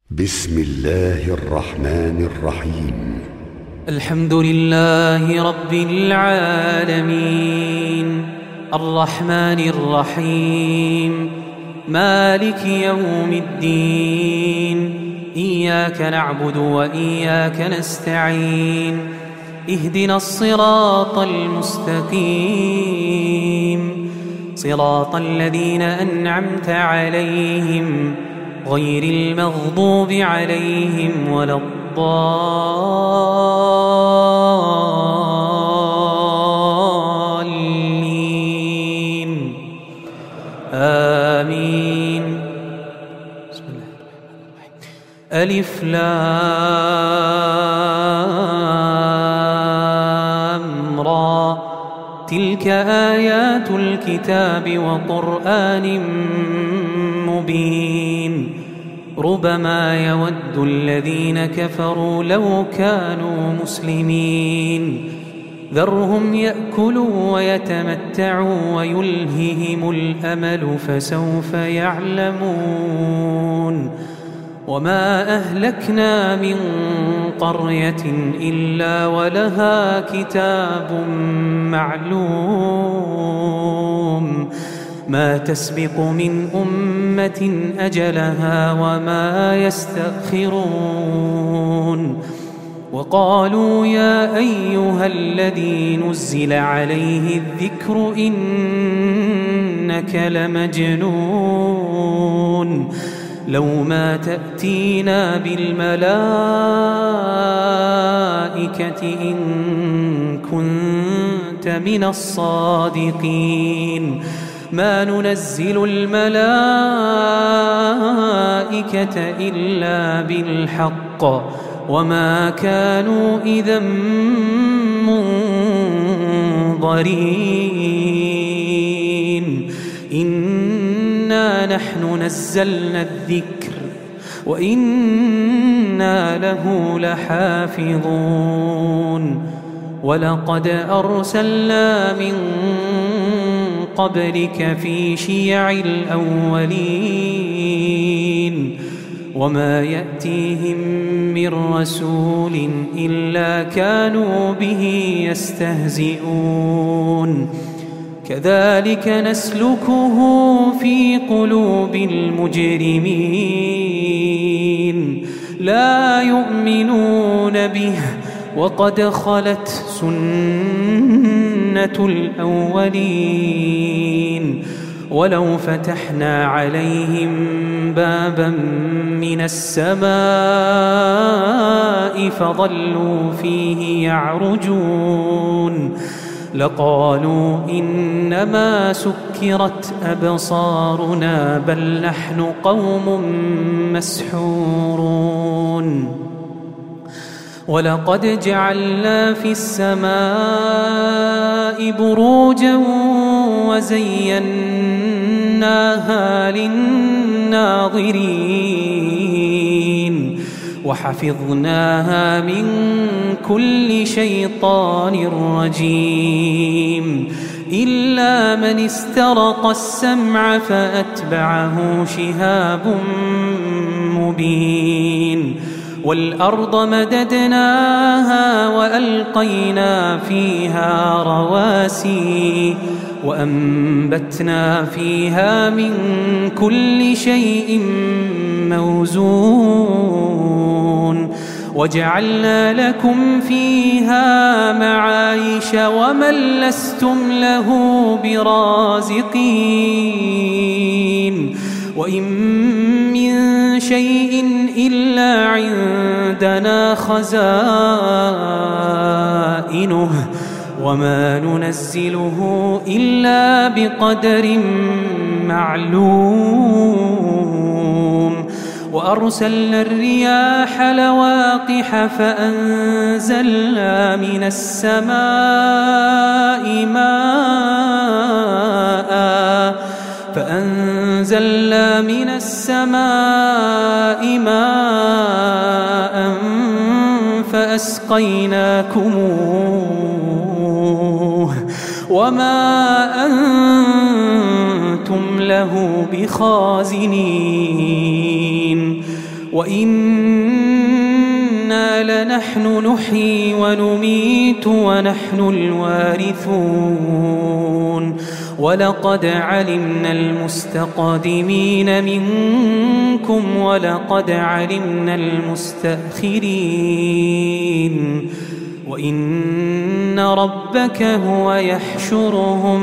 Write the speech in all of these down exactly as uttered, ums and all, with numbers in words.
بسم الله الرحمن الرحيم. الحمد لله رب العالمين الرحمن الرحيم مالك يوم الدين. إياك نعبد وإياك نستعين. اهدنا الصراط المستقيم صراط الذين أنعمت عليهم غير المغضوب عليهم ولا الضالين آمين. بسم الله الرحمن الرحيم. ألف لام را تلك آيات الكتاب وقرآن مبين. ربما يود الذين كفروا لو كانوا مسلمين. ذرهم يأكلوا ويتمتعوا ويلههم الأمل فسوف يعلمون. وما أهلكنا من قرية إلا ولها كتاب معلوم. ما تسبق من أمة أجلها وما يستأخرون. وقالوا يا أيها الذي نزل عليه الذكر إنك لمجنون. لو ما تأتينا بالملائكة إن كنت من الصادقين. ما ننزل الملائكة إلا بالحق وما كانوا إذا منظرين. إنا نحن نزلنا الذكر وإنا له لحافظون. ولقد أرسلنا من قبلك في شيع الأولين. وما يأتيهم من رسول إلا كانوا به يستهزئون. كذلك نسلكه في قلوب المجرمين. لا يؤمنون به وقد خلت سنة الأولين. ولو فتحنا عليهم بابا من السماء فظلوا فيه يعرجون لقالوا إنما سكرت أبصارنا بل نحن قوم مسحورون. ولقد جعلنا في السماء بروجا وزيناها للناظرين وحفظناها من كل شيطان رجيم. إلا من استرق السمع فأتبعه شهاب مبين. والأرض مددناها وألقينا فيها رواسي وأنبتنا فيها من كل شيء موزون. وجعلنا لكم فيها معايش ومن لستم له برازقين. وإن من شيء إلا عندنا خزائنه وما ننزله إلا بقدر معلوم. وأرسلنا الرياح لواقح فأنزلنا من السماء ماء فأنزلنا من السماء ماء فأسقيناكموه وما أنتم له بخازنين. وإنا لنحن نحيي ونميت ونحن الوارثون ولقد علمنا المستقدمين منكم ولقد علمنا المستأخرين وإن ربك هو يحشرهم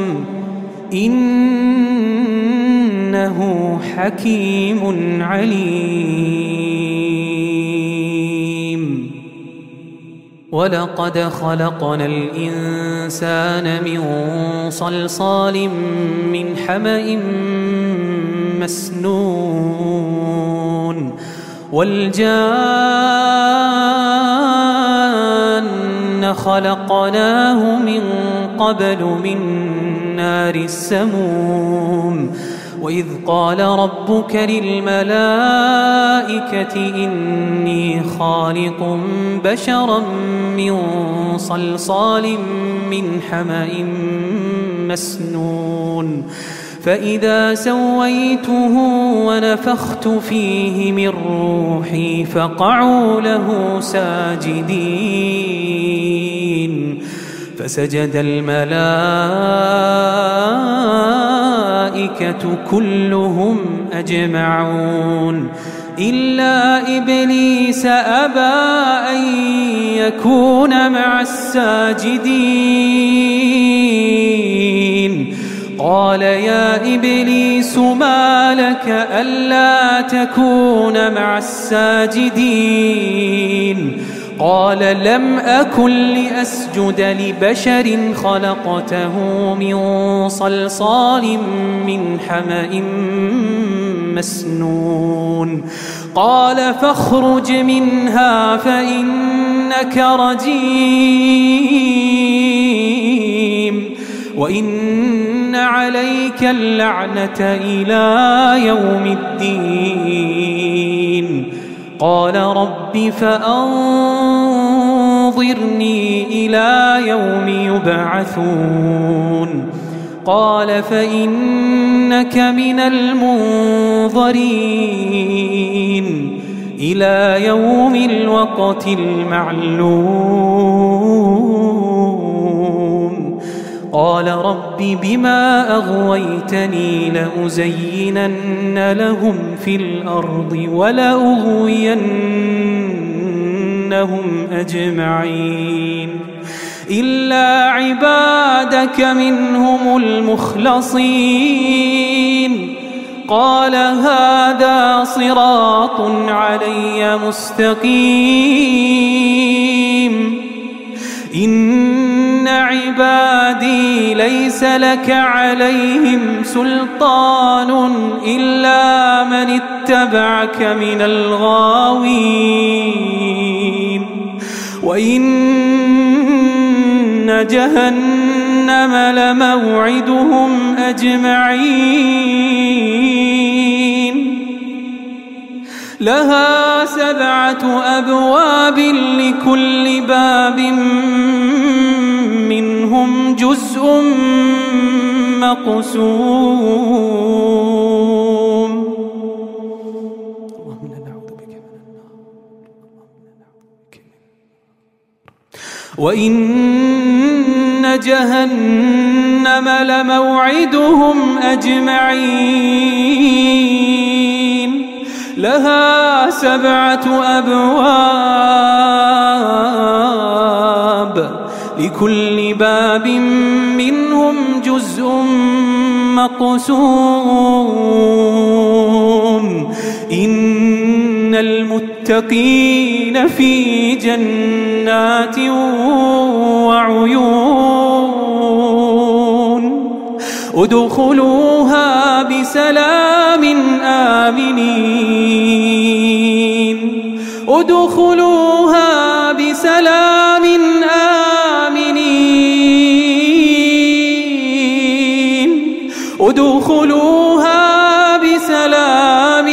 إنه حكيم عليم ولقد خلقنا الإنسان من صلصال من حمأ مسنون والجان خلقناه من قبل من نار السموم وإذ قال ربك للملائكة إني خالق بشرا من صلصال من حمأ مسنون فإذا سويته ونفخت فيه من روحي فقعوا له ساجدين فسجد الملائكة كلهم أجمعون إلا إبليس أبى أن يكون مع الساجدين قال يا إبليس ما لك ألا تكون مع الساجدين قال لم أكن لأسجد لبشر خلقته من صلصال من حمأ مسنون قال فاخرج منها فإنك رجيم وإن عليك اللعنة إلى يوم الدين قال رب فأنظرني إلى يوم يبعثون قال فإنك من المنظرين إلى يوم الوقت المعلوم قال رب بما أغويتني لأزينن لهم في الأرض ولأغوينهم أجمعين إلا عبادك منهم المخلصين قال هذا صراط علي مستقيم إن عبادي ليس لك عليهم سلطان إلا من اتبعك من الغاوين وإن جهنم لموعدهم أجمعين لها سبعة أبواب لكل باب منهم جزء مقسوم وإن جهنم لموعدهم أجمعين لها سبعة أبواب لكل باب منهم جزء مقسوم إن المتقين في جنات وعيون ادخلوها بسلام آمنين ادخلوها بسلام آمنين ادخلوها بسلام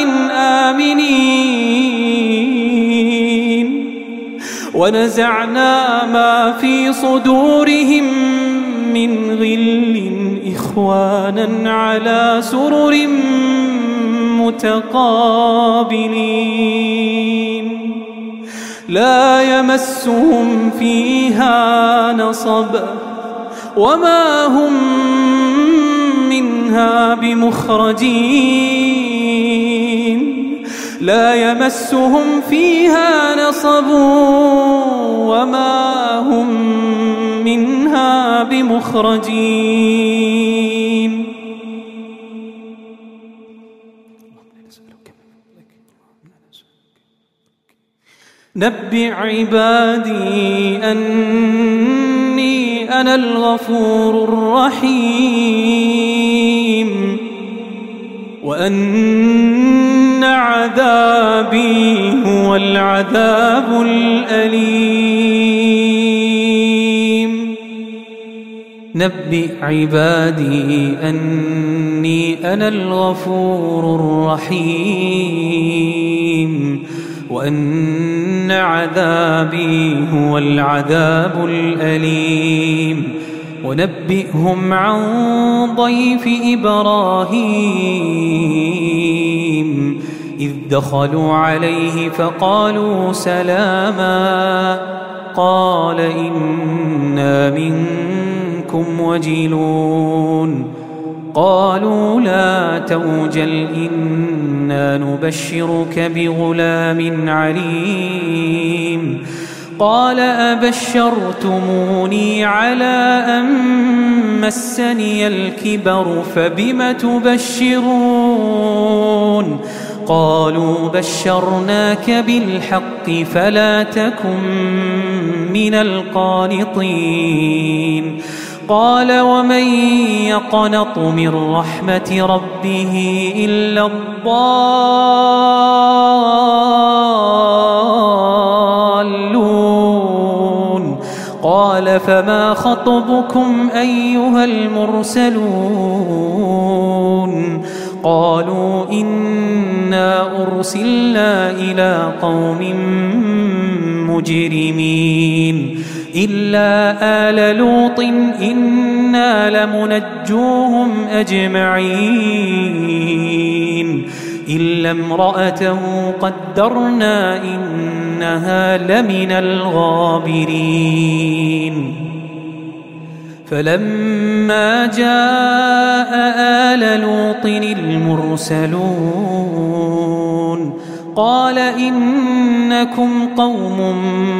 آمنين ونزعنا ما في صدورهم من غل إخوانا على سرر متقابلين لا يمسهم فيها نصب وما هم منها بمخرجين لا يمسهم فيها نصب وما هم منها بمخرجين. نبئ عبادي أني أنا الغفور الرحيم وأن عذابي هو العذاب الأليم. نبئ عبادي أني أنا الغفور الرحيم وأن عذابي هو العذاب الأليم. ونبئهم عن ضيف إبراهيم إذ دخلوا عليه فقالوا سلاما قال إنا منكم وجلون قالوا لا توجل إنا نبشرك بغلام عليم. قال أبشرتموني على أن مسني الكبر فبم تبشرون قالوا بشرناك بالحق فلا تكن من القانطين. قال ومن يقنط من رحمة ربه إلا الضالون. قال فما خطبكم أيها المرسلون قالوا إنا أرسلنا إلى قوم مجرمين إلا آل لوط إنا لمنجوهم أجمعين إلا امرأته قدرنا إنها لمن الغابرين. فلما جاء آل لوط المرسلون قال إنكم قوم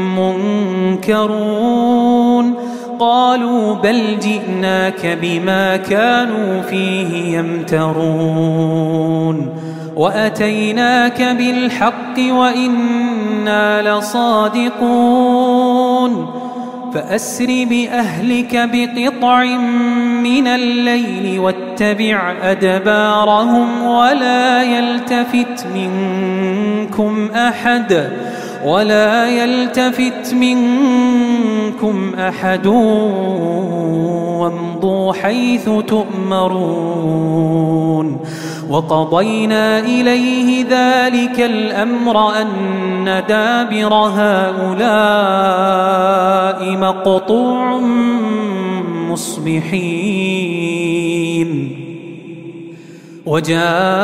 منكرون قالوا بل جئناك بما كانوا فيه يمترون وأتيناك بالحق وإنا لصادقون. فأسر بأهلك بقطع من الليل واتبع أدبارهم ولا يلتفت منكم أحد ولا يلتفت منكم أحد وامضوا حيث تؤمرون. وقضينا إليه ذلك الأمر أن دابر هؤلاء مقطوع مصبحين. وجاء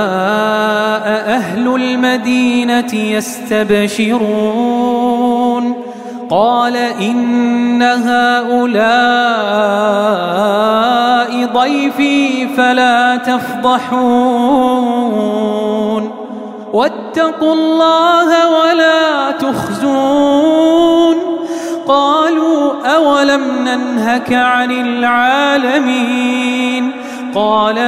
أهل المدينة يستبشرون قال إن هؤلاء ضيفي فلا تفضحون واتقوا الله ولا تخزون. قالوا أولم ننهك عن العالمين قال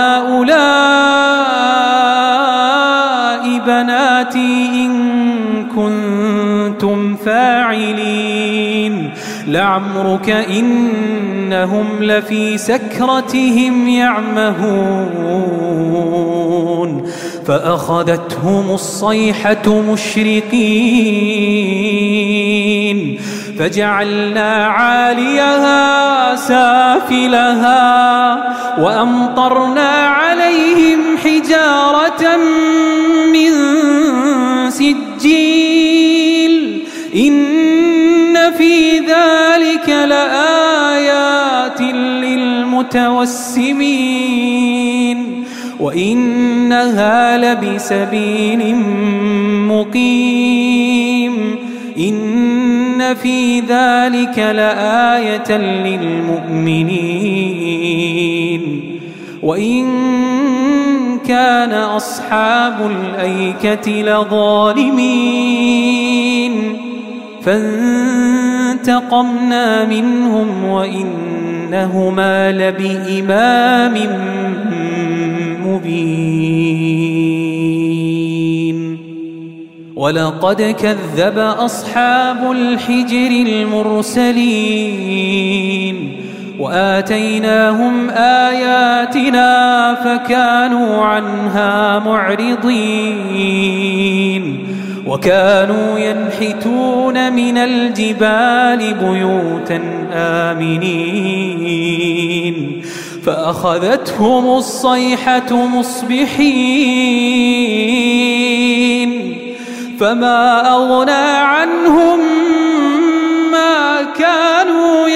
هؤلاء بناتي إن كنتم فاعلين لعمرك إنهم لفي سكرتهم يعمهون. فأخذتهم الصيحة مشرقين فجعلنا عاليها سافلها وأمطرنا عليهم حجارة من سجيل إن في ذلك لآيات للمتوسمين وإنها لبسبيل مقيم. إن في ذلك لآية للمؤمنين وإن كان أصحاب الأيكة لظالمين فانتقمنا منهم وإنهما لبإمام مبين ولقد كذب أصحاب الحجر المرسلين وآتيناهم آياتنا فكانوا عنها معرضين وكانوا ينحتون من الجبال بيوتا آمنين فأخذتهم الصيحة مصبحين فما أغنى عنهم ما كانوا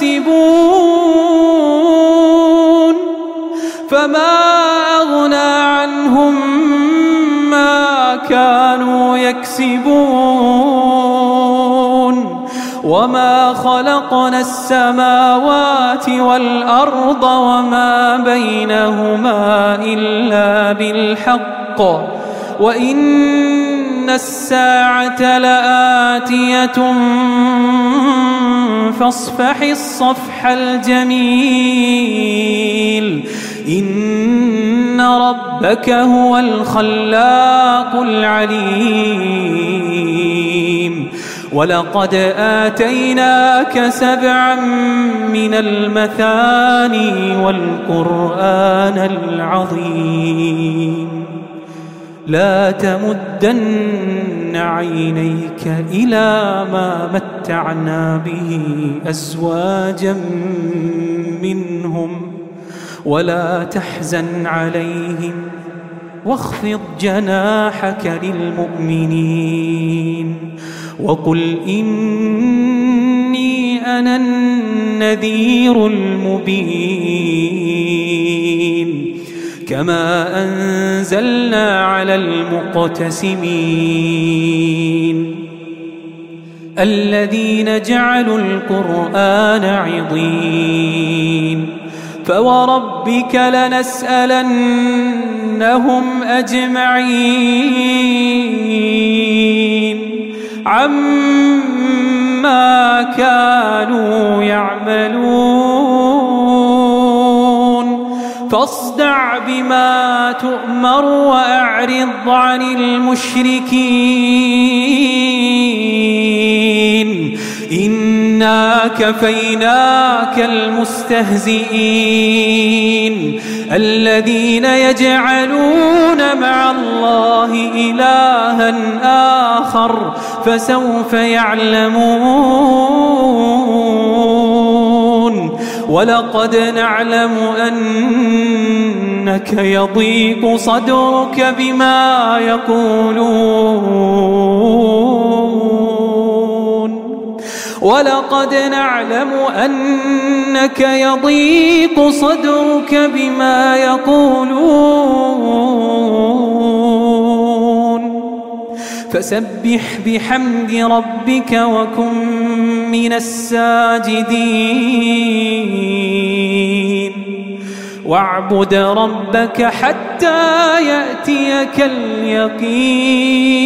يكسبون فما أغنى عنهم ما كانوا يكسبون وما خلقنا السماوات والأرض وما بينهما إلا بالحق وإن الساعة لآتية فاصفح الصفح الجميل إن ربك هو الخلاق العليم ولقد آتيناك سبعا من المثاني والقرآن العظيم لا تمدن عينيك إلى ما متعنا به أزواجا منهم ولا تحزن عليهم واخفض جناحك للمؤمنين وقل إني أنا النذير المبين كما أنزلنا على المقتسمين الذين جعلوا القرآن عضين فوربك لنسألنهم أجمعين عما كانوا يعملون فاصدع بما تؤمر وأعرض عن المشركين إنا كفيناك المستهزئين الذين يجعلون مع الله إلها آخر فسوف يعلمون ولقد نعلم أنك يضيق صدرك بما يقولون ولقد نعلم أنك يضيق صدرك بما يقولون فسبح بحمد ربك وكن من الساجدين واعبد ربك حتى يأتيك اليقين